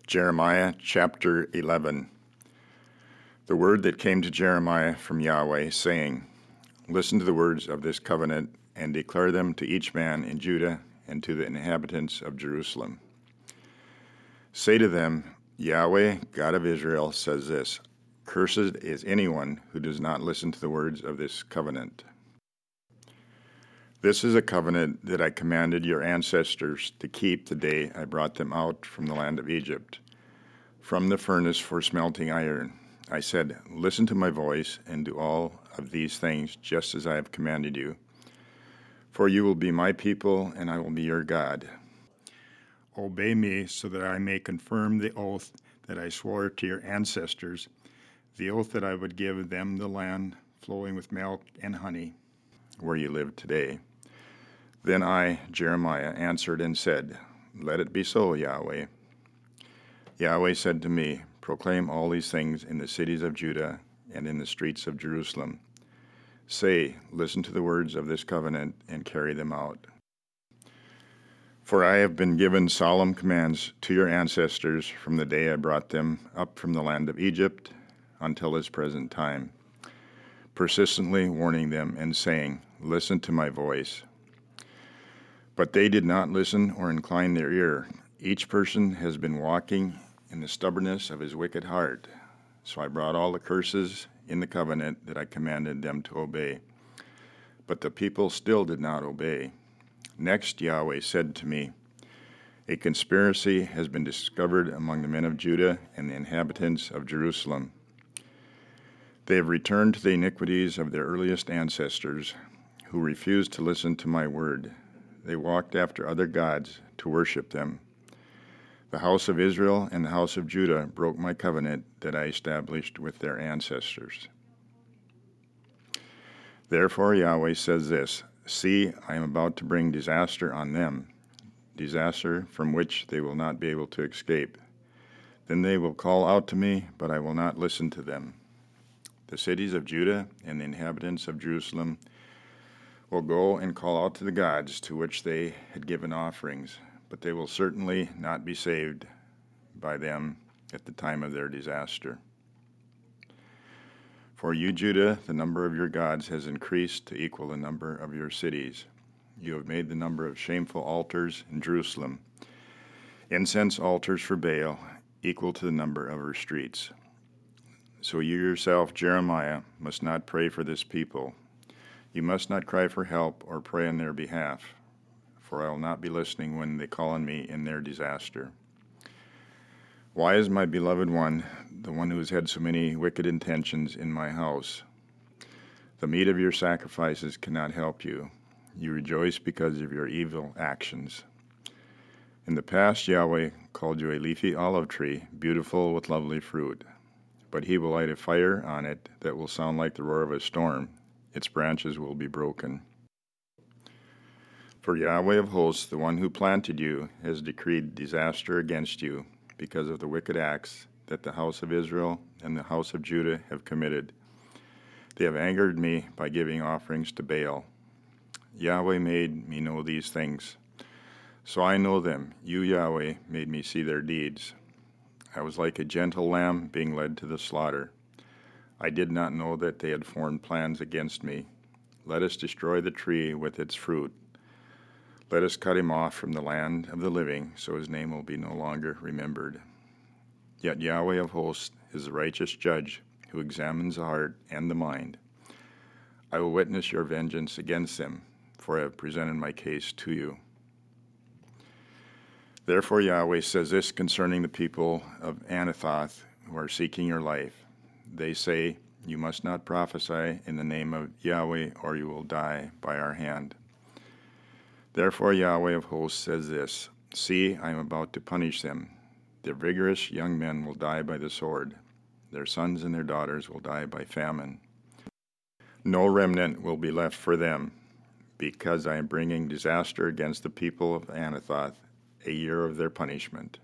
Jeremiah chapter 11. The word that came to Jeremiah from Yahweh, saying, Listen to the words of this covenant, and declare them to each man in Judah and to the inhabitants of Jerusalem. Say to them, Yahweh, God of Israel, says this, Cursed is anyone who does not listen to the words of this covenant. This is a covenant that I commanded your ancestors to keep the day I brought them out from the land of Egypt, from the furnace for smelting iron. I said, Listen to my voice and do all of these things just as I have commanded you. For you will be my people, and I will be your God. Obey me so that I may confirm the oath that I swore to your ancestors, the oath that I would give them the land flowing with milk and honey, where you live today. Then I, Jeremiah, answered and said, Let it be so, Yahweh. Yahweh said to me, Proclaim all these things in the cities of Judah and in the streets of Jerusalem. Say, Listen to the words of this covenant and carry them out. For I have been given solemn commands to your ancestors from the day I brought them up from the land of Egypt until this present time, persistently warning them and saying, Listen to my voice. But they did not listen or incline their ear. Each person has been walking in the stubbornness of his wicked heart. So I brought all the curses in the covenant that I commanded them to obey. But the people still did not obey. Next Yahweh said to me, A conspiracy has been discovered among the men of Judah and the inhabitants of Jerusalem. They have returned to the iniquities of their earliest ancestors, who refused to listen to my word. They walked after other gods to worship them. The house of Israel and the house of Judah broke my covenant that I established with their ancestors. Therefore Yahweh says this, See, I am about to bring disaster on them, disaster from which they will not be able to escape. Then they will call out to me, but I will not listen to them. The cities of Judah and the inhabitants of Jerusalem will go and call out to the gods to which they had given offerings, but they will certainly not be saved by them at the time of their disaster. For you, Judah, the number of your gods has increased to equal the number of your cities. You have made the number of shameful altars in Jerusalem, incense altars for Baal, equal to the number of her streets. So you yourself, Jeremiah, must not pray for this people. You must not cry for help or pray on their behalf, for I will not be listening when they call on me in their disaster. Why is my beloved one, the one who has had so many wicked intentions in my house? The meat of your sacrifices cannot help you. You rejoice because of your evil actions. In the past, Yahweh called you a leafy olive tree, beautiful with lovely fruit. But he will light a fire on it that will sound like the roar of a storm. Its branches will be broken. For Yahweh of hosts, the one who planted you, has decreed disaster against you because of the wicked acts that the house of Israel and the house of Judah have committed. They have angered me by giving offerings to Baal. Yahweh made me know these things. So I know them. You, Yahweh, made me see their deeds. I was like a gentle lamb being led to the slaughter. I did not know that they had formed plans against me. Let us destroy the tree with its fruit. Let us cut him off from the land of the living, so his name will be no longer remembered. Yet Yahweh of hosts is the righteous judge who examines the heart and the mind. I will witness your vengeance against them, for I have presented my case to you. Therefore Yahweh says this concerning the people of Anathoth who are seeking your life. They say, You must not prophesy in the name of Yahweh, or you will die by our hand. Therefore Yahweh of hosts says this, See, I am about to punish them. Their vigorous young men will die by the sword. Their sons and their daughters will die by famine. No remnant will be left for them, because I am bringing disaster against the people of Anathoth, a year of their punishment.